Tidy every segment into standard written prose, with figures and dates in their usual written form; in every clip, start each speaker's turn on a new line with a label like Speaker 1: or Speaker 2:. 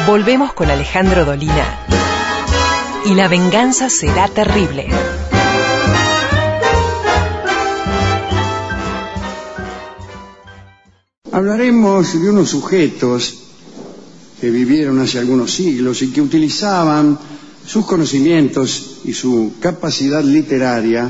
Speaker 1: Volvemos con Alejandro Dolina y la venganza será terrible.
Speaker 2: Hablaremos de unos sujetos que vivieron hace algunos siglos y que utilizaban sus conocimientos y su capacidad literaria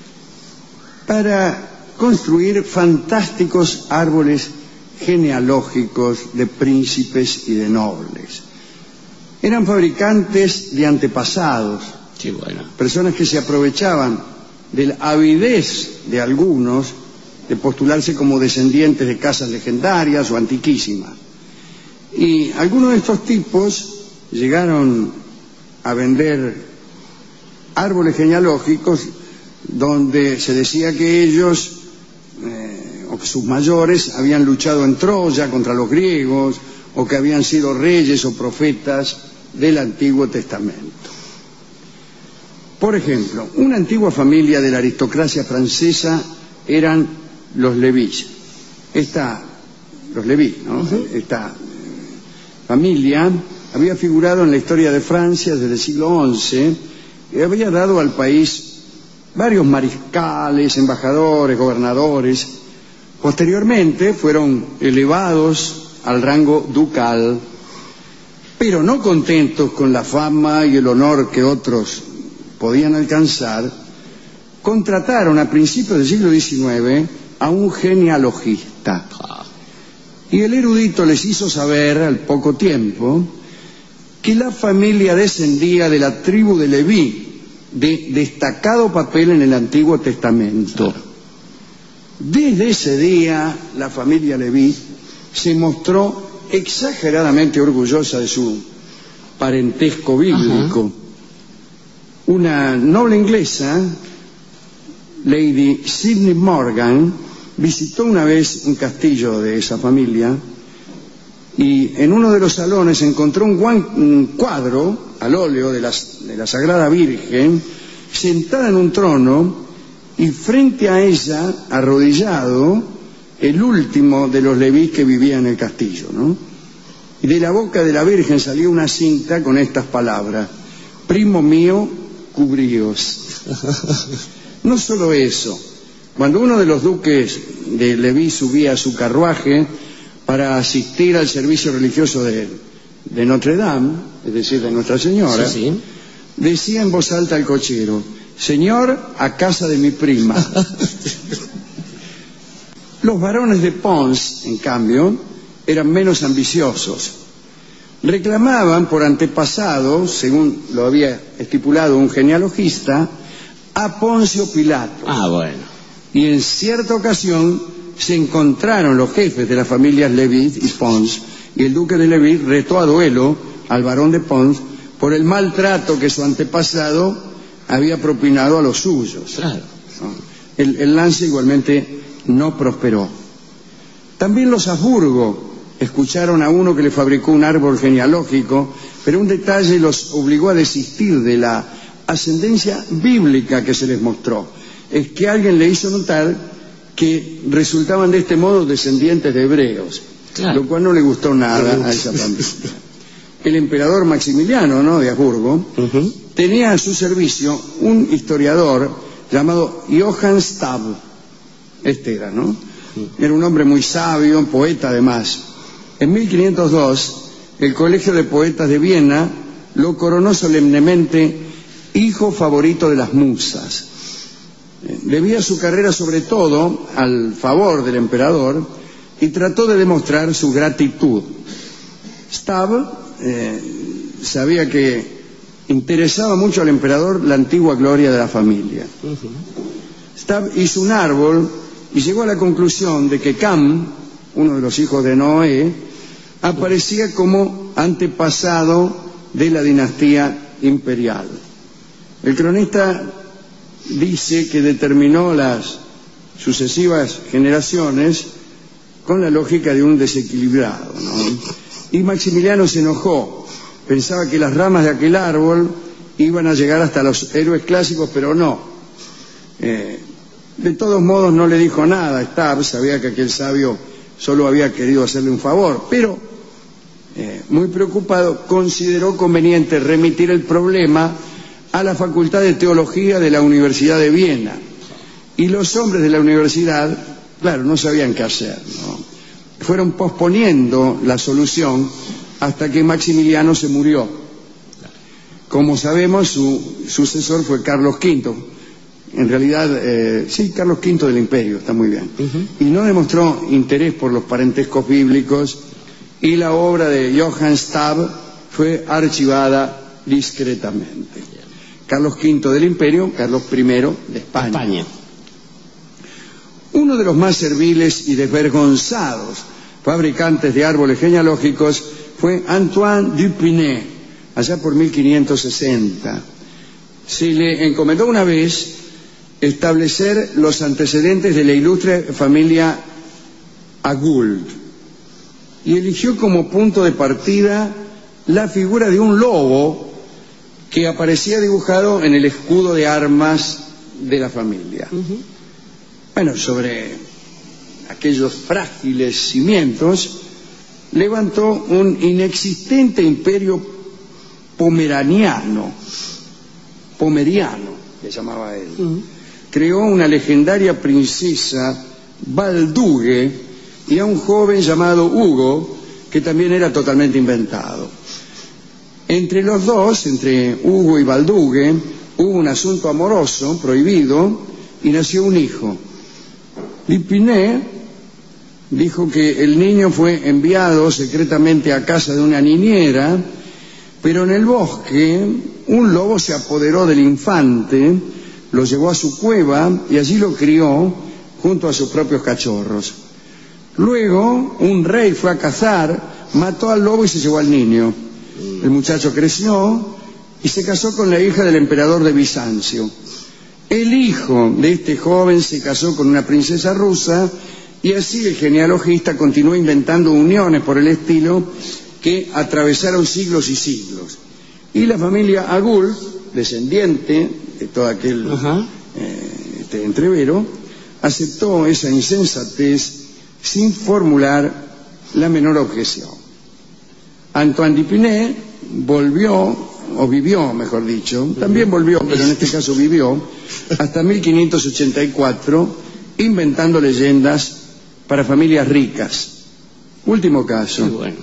Speaker 2: para construir fantásticos árboles genealógicos de príncipes y de nobles. Eran fabricantes de antepasados,
Speaker 3: sí, bueno,
Speaker 2: personas que se aprovechaban de la avidez de algunos de postularse como descendientes de casas legendarias o antiquísimas. Y algunos de estos tipos llegaron a vender árboles genealógicos donde se decía que ellos o que sus mayores habían luchado en Troya contra los griegos, o que habían sido reyes o profetas del Antiguo Testamento. Por ejemplo, una antigua familia de la aristocracia francesa eran los Leví. Los Leví, ¿no? Esta familia había figurado en la historia de Francia desde el siglo XI y había dado al país varios mariscales, embajadores, gobernadores. Posteriormente fueron elevados al rango ducal, pero no contentos con la fama y el honor que otros podían alcanzar, contrataron a principios del siglo XIX a un genealogista. Y el erudito les hizo saber al poco tiempo que la familia descendía de la tribu de Leví, de destacado papel en el Antiguo Testamento. Desde ese día, la familia Leví se mostró exageradamente orgullosa de su parentesco bíblico. Una noble inglesa, Lady Sidney Morgan, visitó una vez un castillo de esa familia y en uno de los salones encontró un cuadro al óleo de la Sagrada Virgen sentada en un trono, y frente a ella, arrodillado, el último de los Leví que vivía en el castillo, ¿no? Y de la boca de la Virgen salió una cinta con estas palabras: primo mío, cubríos. No solo eso, cuando uno de los duques de Leví subía a su carruaje para asistir al servicio religioso de Notre Dame, es decir, de Nuestra Señora, sí, decía en voz alta al cochero: señor, a casa de mi prima. Los varones de Pons, en cambio, eran menos ambiciosos. Reclamaban por antepasado, según lo había estipulado un genealogista, a Poncio Pilato.
Speaker 3: Bueno.
Speaker 2: Y en cierta ocasión se encontraron los jefes de las familias Leví y Pons, y el duque de Leví retó a duelo al varón de Pons por el maltrato que su antepasado había propinado a los suyos.
Speaker 3: Claro.
Speaker 2: El lance igualmente no prosperó. También los Habsburgo escucharon a uno que le fabricó un árbol genealógico, pero un detalle los obligó a desistir de la ascendencia bíblica que se les mostró. Es que alguien le hizo notar que resultaban de este modo descendientes de hebreos, claro, lo cual no le gustó nada a esa familia. El emperador Maximiliano, ¿no?, de Habsburgo, tenía a su servicio un historiador llamado Johann Stab. Este era, ¿no? Era un hombre muy sabio, poeta además. En 1502, el Colegio de Poetas de Viena lo coronó solemnemente hijo favorito de las musas. Debía su carrera sobre todo al favor del emperador y trató de demostrar su gratitud. Stab sabía que interesaba mucho al emperador la antigua gloria de la familia. Stab hizo un árbol y llegó a la conclusión de que Cam, uno de los hijos de Noé, aparecía como antepasado de la dinastía imperial. El cronista dice que determinó las sucesivas generaciones con la lógica de un desequilibrado, ¿no? Y Maximiliano se enojó, pensaba que las ramas de aquel árbol iban a llegar hasta los héroes clásicos, pero no. De todos modos no le dijo nada a Stab, sabía que aquel sabio solo había querido hacerle un favor, pero muy preocupado, consideró conveniente remitir el problema a la Facultad de Teología de la Universidad de Viena. Y los hombres de la universidad, claro, no sabían qué hacer, ¿no? Fueron posponiendo la solución hasta que Maximiliano se murió. Como sabemos, su sucesor fue Carlos V. En realidad, sí, Carlos V del Imperio, está muy bien. Y no demostró interés por los parentescos bíblicos, y la obra de Johann Stab fue archivada discretamente. Carlos V del Imperio, Carlos I de España. Uno de los más serviles y desvergonzados fabricantes de árboles genealógicos fue Antoine Dupinet, allá por 1560. Se le encomendó una vez establecer los antecedentes de la ilustre familia Agoult, y eligió como punto de partida la figura de un lobo que aparecía dibujado en el escudo de armas de la familia. Bueno, sobre aquellos frágiles cimientos levantó un inexistente imperio pomeriano, le llamaba él. Creó una legendaria princesa Baldugue y a un joven llamado Hugo, que también era totalmente inventado. Entre los dos, entre Hugo y Baldugue, hubo un asunto amoroso prohibido y nació un hijo. Dupinet dijo que el niño fue enviado secretamente a casa de una niñera, pero en el bosque un lobo se apoderó del infante, lo llevó a su cueva y allí lo crió junto a sus propios cachorros. Luego un rey fue a cazar, mató al lobo y se llevó al niño. El muchacho creció y se casó con la hija del emperador de Bizancio. El hijo de este joven se casó con una princesa rusa, y así el genealogista continuó inventando uniones por el estilo que atravesaron siglos y siglos. Y la familia Agoult, descendiente de todo aquel entrevero, aceptó esa insensatez sin formular la menor objeción. Antoine Dupinet vivió, mejor dicho, también volvió, pero en este caso vivió, hasta 1584, inventando leyendas para familias ricas. Último caso.
Speaker 3: Muy bueno.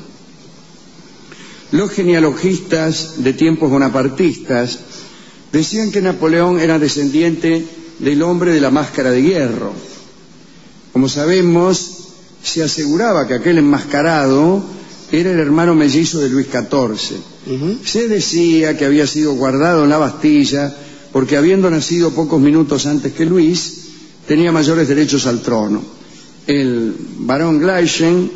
Speaker 2: Los genealogistas de tiempos bonapartistas decían que Napoleón era descendiente del hombre de la máscara de hierro. Como sabemos, se aseguraba que aquel enmascarado era el hermano mellizo de Luis XIV. Se decía que había sido guardado en la Bastilla porque, habiendo nacido pocos minutos antes que Luis, tenía mayores derechos al trono. El barón Gleichen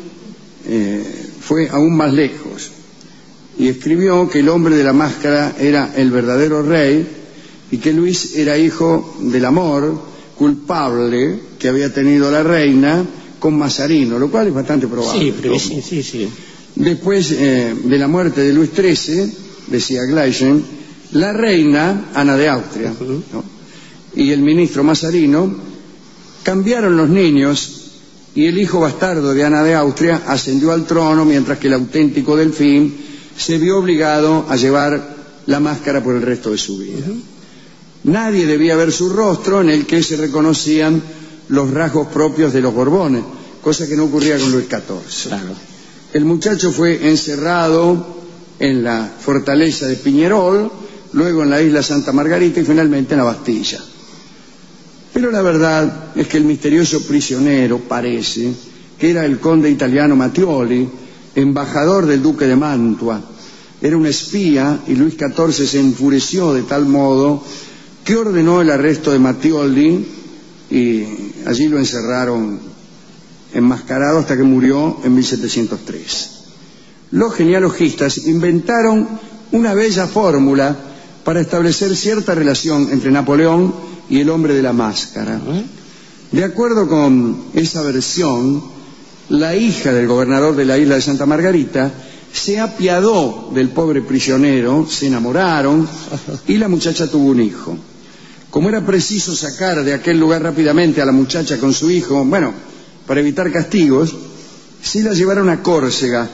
Speaker 2: fue aún más lejos y escribió que el hombre de la máscara era el verdadero rey y que Luis era hijo del amor culpable que había tenido la reina con Mazarino, lo cual es bastante probable.
Speaker 3: Sí.
Speaker 2: Después de la muerte de Luis XIII, decía Gleichen, la reina, Ana de Austria, ¿no?, y el ministro Mazarino cambiaron los niños, y el hijo bastardo de Ana de Austria ascendió al trono, mientras que el auténtico Delfín se vio obligado a llevar la máscara por el resto de su vida. Nadie debía ver su rostro, en el que se reconocían los rasgos propios de los Borbones, cosa que no ocurría con Luis XIV.
Speaker 3: Claro.
Speaker 2: El muchacho fue encerrado en la fortaleza de Piñerol, luego en la isla Santa Margarita y finalmente en la Bastilla. Pero la verdad es que el misterioso prisionero parece que era el conde italiano Mattioli, embajador del duque de Mantua. Era un espía, y Luis XIV se enfureció de tal modo que ordenó el arresto de Mattioli y allí lo encerraron enmascarado hasta que murió en 1703. Los genealogistas inventaron una bella fórmula para establecer cierta relación entre Napoleón y el hombre de la máscara. De acuerdo con esa versión, la hija del gobernador de la isla de Santa Margarita se apiadó del pobre prisionero, se enamoraron y la muchacha tuvo un hijo. Como era preciso sacar de aquel lugar rápidamente a la muchacha con su hijo, para evitar castigos, se la llevaron a Córcega,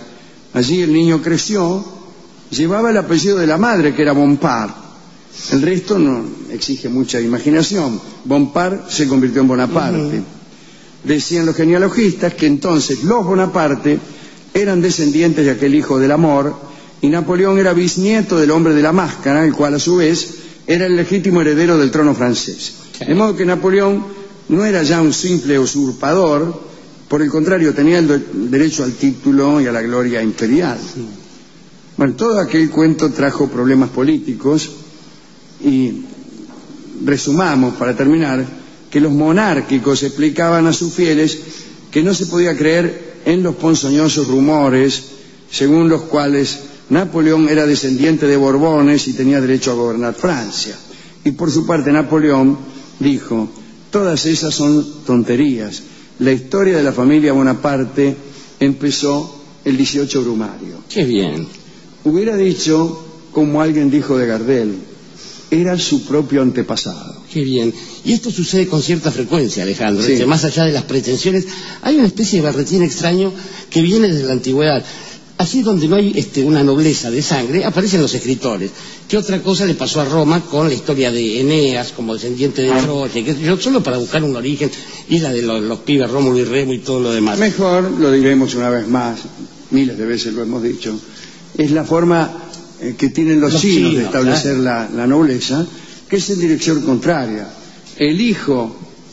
Speaker 2: Allí el niño creció, llevaba el apellido de la madre, que era Bompard. El resto no exige mucha imaginación. Bompard se convirtió en Bonaparte. Decían los genealogistas que entonces los Bonaparte eran descendientes de aquel hijo del amor, y Napoleón era bisnieto del hombre de la máscara, el cual a su vez era el legítimo heredero del trono francés. De modo que Napoleón no era ya un simple usurpador, por el contrario, tenía el derecho al título y a la gloria imperial. Bueno, todo aquel cuento trajo problemas políticos, y resumamos, para terminar, que los monárquicos explicaban a sus fieles que no se podía creer en los ponzoñosos rumores según los cuales Napoleón era descendiente de Borbones y tenía derecho a gobernar Francia. Y por su parte Napoleón dijo: todas esas son tonterías. La historia de la familia Bonaparte empezó el 18 Brumario.
Speaker 3: ¡Qué bien!
Speaker 2: Hubiera dicho, como alguien dijo de Gardel, era su propio antepasado.
Speaker 3: Qué bien. Y esto sucede con cierta frecuencia, Alejandro.
Speaker 2: Sí.
Speaker 3: Más allá de las pretensiones, hay una especie de berretín extraño que viene desde la antigüedad. Allí donde no hay una nobleza de sangre, aparecen los escritores. ¿Qué otra cosa le pasó a Roma con la historia de Eneas como descendiente de Troya? Solo para buscar un origen, y la de los pibes Rómulo y Remo y todo lo demás.
Speaker 2: Mejor, lo diremos una vez más, miles de veces lo hemos dicho, es la forma que tienen los chinos de establecer la nobleza, que es en dirección contraria. El hijo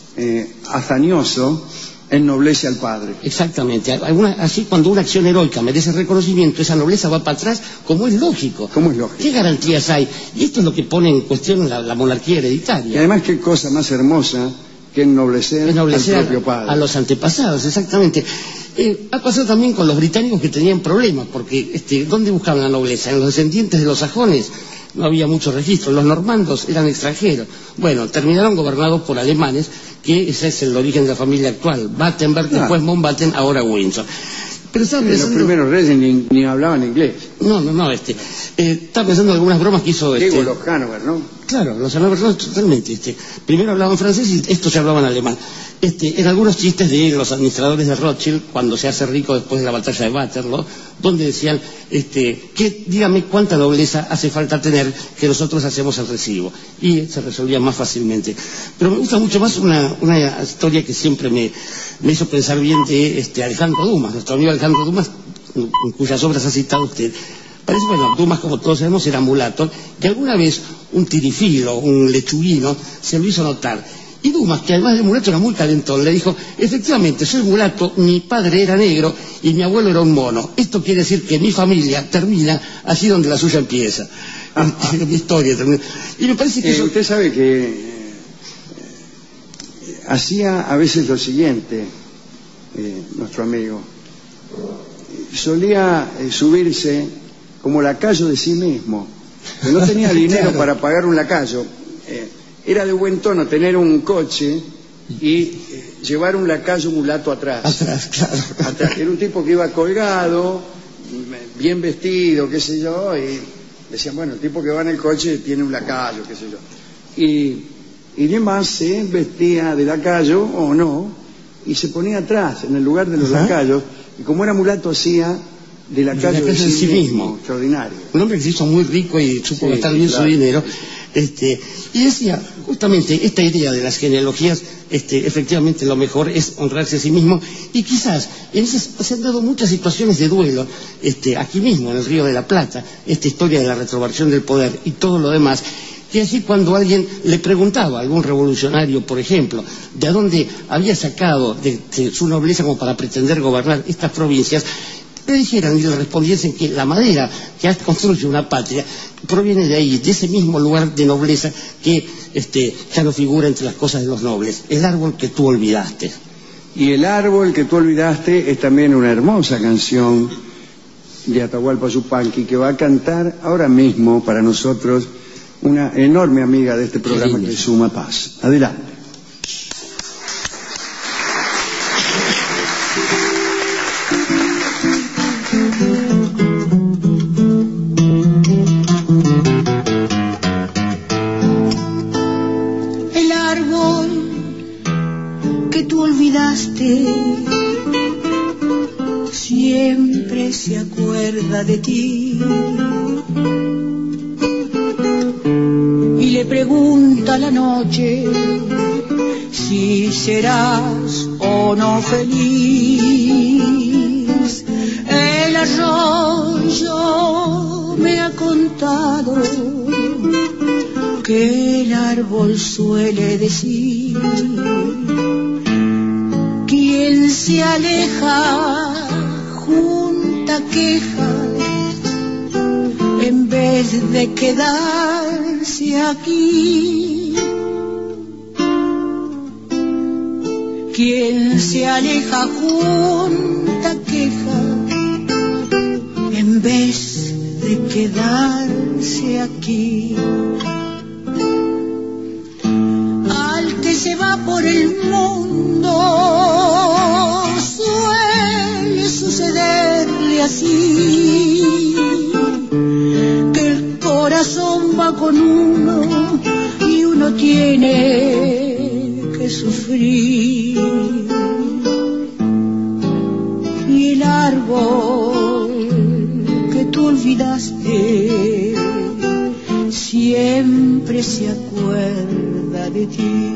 Speaker 2: hazañoso ennoblece al padre.
Speaker 3: Exactamente. Así, cuando una acción heroica merece reconocimiento, esa nobleza va para atrás, como es lógico.
Speaker 2: ¿Cómo es lógico?
Speaker 3: ¿Qué garantías hay? Y esto es lo que pone en cuestión la monarquía hereditaria.
Speaker 2: Y además, qué cosa más hermosa que ennoblecer al propio padre.
Speaker 3: A los antepasados, exactamente. Ha pasado también con los británicos, que tenían problemas, porque ¿dónde buscaban la nobleza? En los descendientes de los sajones no había mucho registro. Los normandos eran extranjeros. Bueno, terminaron gobernados por alemanes, que ese es el origen de la familia actual. Battenberg, después Mountbatten, ahora Windsor. Pero estaba pensando...
Speaker 2: Los primeros reyes ni hablaban inglés.
Speaker 3: No. Estaba pensando en algunas bromas que hizo...
Speaker 2: Digo, los Hanover, ¿no?
Speaker 3: Claro, los Hanover, totalmente. Primero hablaban francés y estos ya hablaban alemán. En algunos chistes de los administradores de Rothschild, cuando se hace rico después de la batalla de Waterloo, donde decían, dígame cuánta nobleza hace falta tener, que nosotros hacemos el recibo. Y se resolvía más fácilmente. Pero me gusta mucho más una historia que siempre me hizo pensar bien, de Alejandro Dumas, nuestro amigo Alejandro Dumas, en cuyas obras ha citado usted. Parece, Dumas, como todos sabemos, era mulato, que alguna vez un tirifilo, un lechuguino, se lo hizo notar. Y Dumas, que además de mulato era muy calentón, le dijo: efectivamente, soy mulato, mi padre era negro y mi abuelo era un mono. Esto quiere decir que mi familia termina allí donde la suya empieza. Mi historia termina. Y me parece que
Speaker 2: usted sabe que hacía a veces lo siguiente, nuestro amigo. Solía subirse como lacayo de sí mismo, que no tenía dinero para pagar un lacayo. Era de buen tono tener un coche y llevar un lacayo mulato atrás. Atrás. Era un tipo que iba colgado, bien vestido, qué sé yo, y decían, bueno, el tipo que va en el coche tiene un lacayo, qué sé yo. Y además se vestía de lacayo, o no, y se ponía atrás, en el lugar de los lacayos, y como era mulato hacía de lacayo de sí mismo. Extraordinario.
Speaker 3: Un hombre que se hizo muy rico y supo gastar bien su dinero. Y decía, justamente, esta idea de las genealogías, efectivamente lo mejor es honrarse a sí mismo, y quizás se han dado muchas situaciones de duelo, aquí mismo, en el Río de la Plata, esta historia de la retroversión del poder y todo lo demás, que así cuando alguien le preguntaba a algún revolucionario, por ejemplo, de dónde había sacado de su nobleza como para pretender gobernar estas provincias, le dijeran y le respondiesen que la madera que construye una patria proviene de ahí, de ese mismo lugar de nobleza que ya no figura entre las cosas de los nobles, el árbol que tú olvidaste.
Speaker 2: Y el árbol que tú olvidaste es también una hermosa canción de Atahualpa Yupanqui, que va a cantar ahora mismo para nosotros una enorme amiga de este programa, que es Suma Paz. Adelante.
Speaker 4: Siempre se acuerda acuerda de ti. Y le pregunta a la noche si serás o no feliz. El arroyo me ha contado que el árbol suele decir: quien se aleja junta quejas en vez de quedarse aquí. Quien se aleja junta quejas en vez de quedarse aquí. Al que se va por el mundo suele sucederle así, que el corazón va con uno y uno tiene que sufrir. Y el árbol que tú olvidaste siempre se acuerda de ti.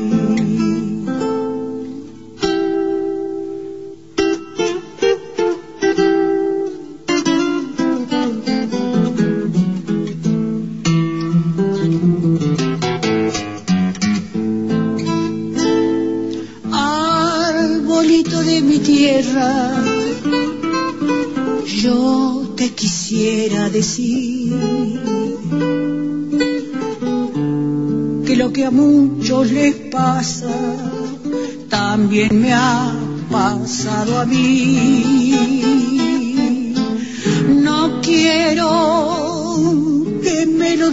Speaker 4: Arbolito de mi tierra, yo te quisiera decir que lo que a muchos les pasa también me ha pasado a mí. No quiero que me lo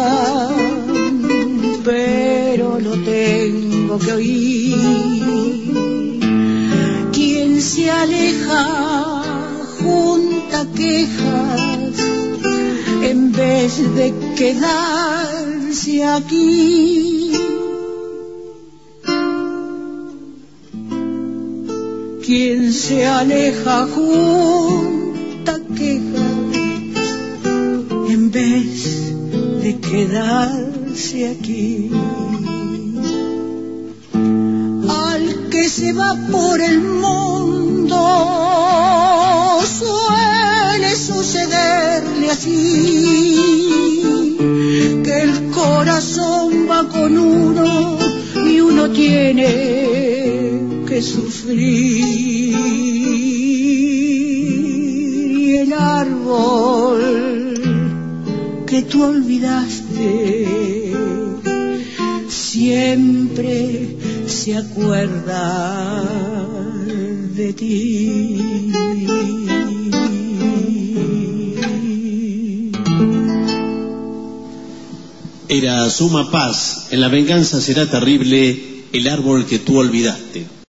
Speaker 4: digan, pero lo tengo que oír. Quien se aleja junta quejas en vez de quedarse aquí. Quien se aleja junta quejas en vez de quedarse aquí. Al que se va por el mundo suele sucederle así, que el corazón va con uno y uno tiene que sufrir. Y el árbol que tú olvidaste siempre se acuerda de ti.
Speaker 5: Era Suma Paz, en La venganza será terrible, el árbol que tú olvidaste.